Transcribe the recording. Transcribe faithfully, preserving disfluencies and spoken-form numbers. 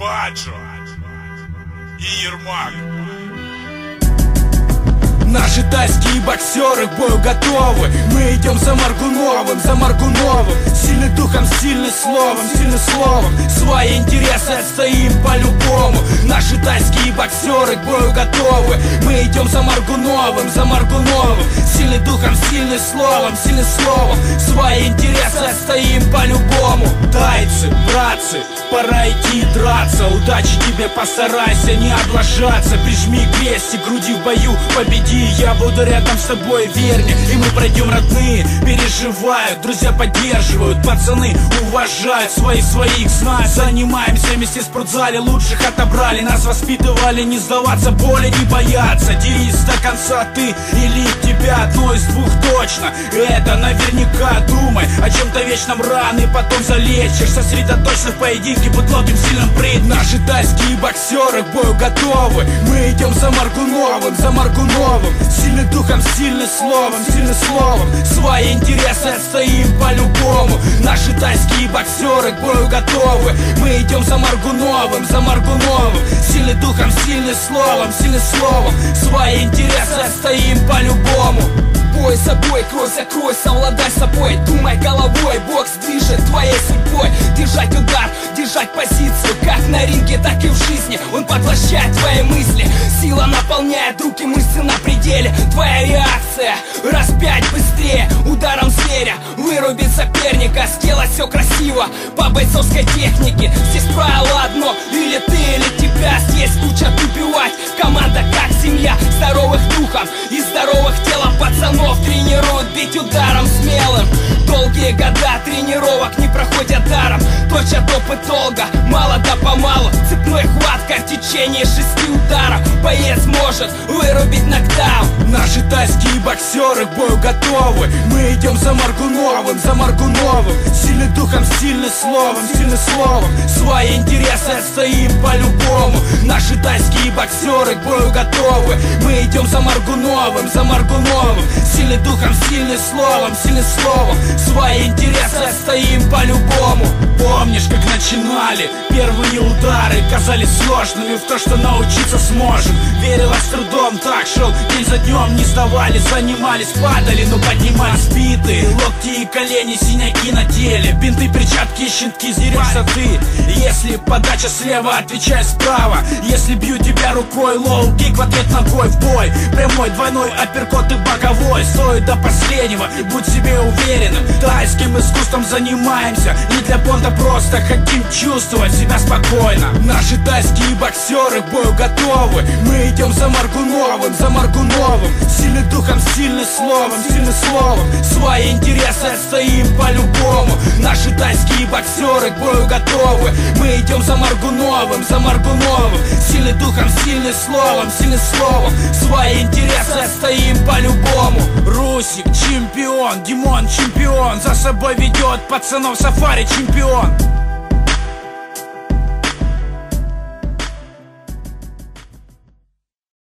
Баджо и Ермак. Наши тайские боксеры к бою готовы. Мы идем за Моргуновым, за Моргуновым. Сильный духом, сильный словом, сильным словом. Свои интересы отстоим по-любому. Наши тайские боксеры к бою готовы. Мы идем за Моргуновым, за Моргуновым. Сильный духом, сильный словом, сильным словом. Свои интересы отстоим по-любому. Тайцы, братцы, пора идти драться. Удачи тебе, постарайся не облажаться. Прижми к крести, груди в бою, победи. Я буду рядом с тобой, верь мне. И мы пройдем, родные переживают. Друзья поддерживают, пацаны уважают. Свои своих знают. Занимаемся вместе в спортзале, лучших отобрали. Нас воспитывали не сдаваться, боли не бояться. Дерись до конца ты или тебя, одно из двух точно. Это наверняка думай о чем-то вечном рано, и потом залечишь. Сосредоточься в поединке, будь ловким, сильным прыгнем. Наши тайские боксеры к бою готовы. Мы идем за Моргуновым, за Моргуновым. Сильный духом, сильным словом, сильным словом. Свои интересы отстоим по-любому. Наши тайские боксеры к бою готовы. Мы идем за Моргуновым, за Моргуновым. Сильный духом, сильным словом, сильным словом. Свои интересы отстоим по-любому. Бой за бой, кровь за кровь, совладай с собой. Думай головой, бокс движет твоей судьбой. Держать удар, держать позицию, как на ринге, так и в жизни. Он поглощает твои мысли. Сила наполняет руки, мышцы на пределе. Твоя реакция распять быстрее. Ударом зверя вырубить соперника. Сделать все красиво по бойцовской технике. Здесь правило одно: или ты, или тебя. Здесь учат убивать. Команда как семья, здоровых духом и здоровых телом пацанов тренируют бить ударом смелым. Долгие года тренировок не проходят даром. Точат опыт долго, мало да помалу. Цепной хватка в течение шести ударов. Боец может вырубить нокдаун. Наши тайские боксеры к бою готовы. Мы идем за Моргуновым, за Моргуновым. Сильный духом, сильным словом, сильным словом. Свои интересы отстоим по-любому. Наши тайские боксеры к бою готовы. Мы идем за Моргуновым, за Моргуновым. Сильный духом, сильным словом, сильным словом. Свои интересы отстоим по-любому. Помнишь, как начинали первые удары? Казались сложными, в то, что научиться сможем. Верилось с трудом, так шел день за днем. Не сдавались, занимались, падали, но поднимались битые. Локти и колени, синяки на теле. Бинты, перчатки, щитки, зерешься ты. Если подача слева, отвечай справа. Если бью тебя рукой, лоу-кик в ответ ногой в бой. Прямой, двойной, апперкот и боковой. Стой до последнего, будь себе уверенным. Тайским искусством занимаемся не для понта, просто хотим чувствовать себя спокойно. Наши тайские боксеры к бою готовы. Мы идем за Моргуновым, за Моргуновым. Сильный духом, сильным словом, сильным словом. Свои интересы отстоим по-любому. Наши тайские боксеры к бою готовы. Мы идем за Моргуновым, за Моргуновым. Сильный духом, сильным словом, сильным словом. Свои интересы отстоим по-любому. Русик чемпион, Димон чемпион. За собой ведет пацанов сафари чемпион.